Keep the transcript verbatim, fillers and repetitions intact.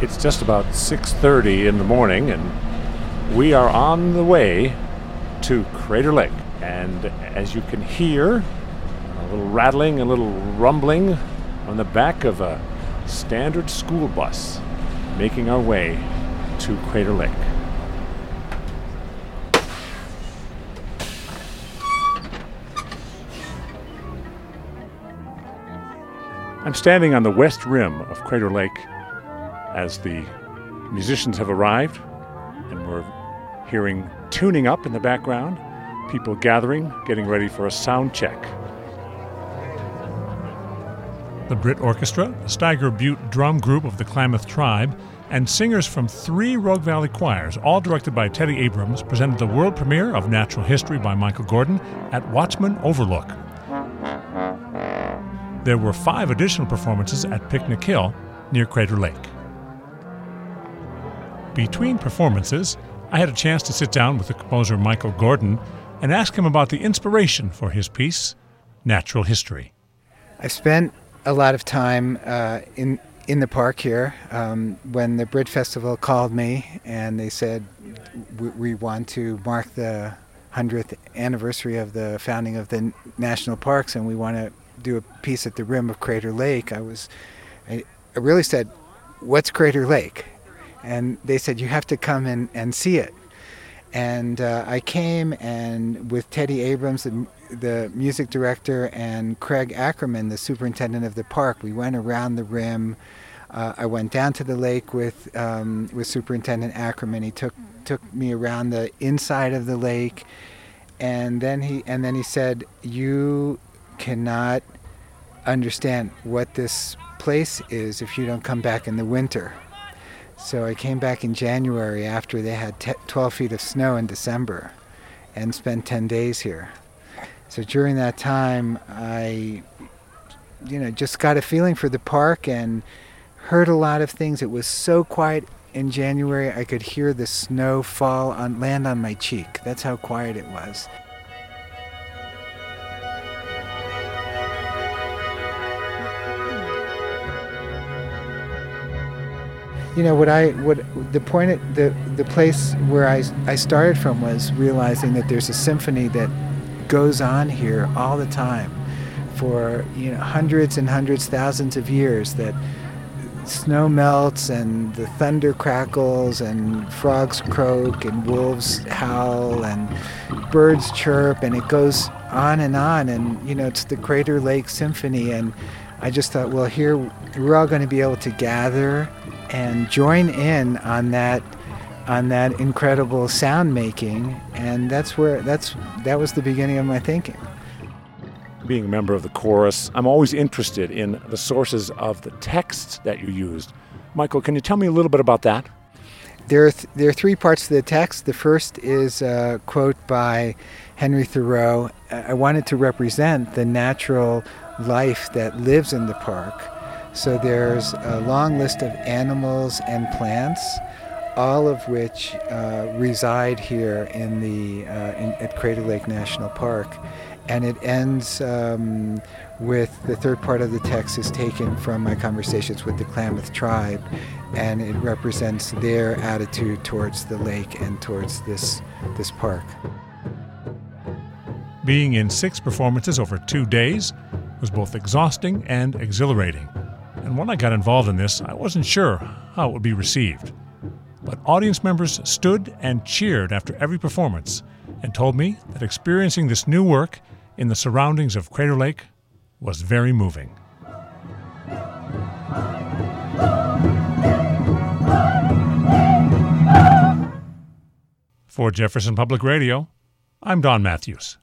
It's just about six thirty in the morning, and we are on the way to Crater Lake. And as you can hear, a little rattling, a little rumbling on the back of a standard school bus, making our way to Crater Lake. I'm standing on the west rim of Crater Lake as the musicians have arrived, and we're hearing tuning up in the background, people gathering, getting ready for a sound check. The Brit Orchestra, the Steiger Butte drum group of the Klamath Tribe, and singers from three Rogue Valley choirs, all directed by Teddy Abrams, presented the world premiere of Natural History by Michael Gordon at Watchman Overlook. There were five additional performances at Picnic Hill near Crater Lake. Between performances, I had a chance to sit down with the composer Michael Gordon and ask him about the inspiration for his piece, Natural History. I spent a lot of time uh, in in the park here um, when the Brit Festival called me and they said, we, we want to mark the hundredth anniversary of the founding of the national parks, and we want to do a piece at the rim of Crater Lake. I was, I, I really said, what's Crater Lake? And they said, you have to come and, and see it. And uh, I came, and with Teddy Abrams, the, the music director, and Craig Ackerman, the superintendent of the park, we went around the rim. Uh, I went down to the lake with um, with Superintendent Ackerman. He took took me around the inside of the lake, and then he and then he said, you cannot understand what this place is if you don't come back in the winter. So I came back in January after they had t- twelve feet of snow in December and spent ten days here. So during that time, I, you know, just got a feeling for the park and heard a lot of things. It was so quiet in January, I could hear the snow fall on land on my cheek. That's how quiet it was. You know, what I, what the point, at, the the place where I, I started from was realizing that there's a symphony that goes on here all the time for, you know, hundreds and hundreds, thousands of years, that snow melts and the thunder crackles and frogs croak and wolves howl and birds chirp, and it goes on and on, and, you know, it's the Crater Lake Symphony. And I just thought, well, here we're all going to be able to gather and join in on that on that incredible sound making, and that's where that's that was the beginning of my thinking. Being a member of the chorus, I'm always interested in the sources of the text that you used. Michael, can you tell me a little bit about that? There are, th- there are three parts to the text. The first is a quote by Henry Thoreau. I wanted to represent the natural life that lives in the park. So there's a long list of animals and plants, all of which uh, reside here in the uh, in, at Crater Lake National Park. And it ends um, with the third part of the text is taken from my conversations with the Klamath Tribe, and it represents their attitude towards the lake and towards this this park. Being in six performances over two days was both exhausting and exhilarating. And when I got involved in this, I wasn't sure how it would be received. But audience members stood and cheered after every performance and told me that experiencing this new work in the surroundings of Crater Lake was very moving. For Jefferson Public Radio, I'm Don Matthews.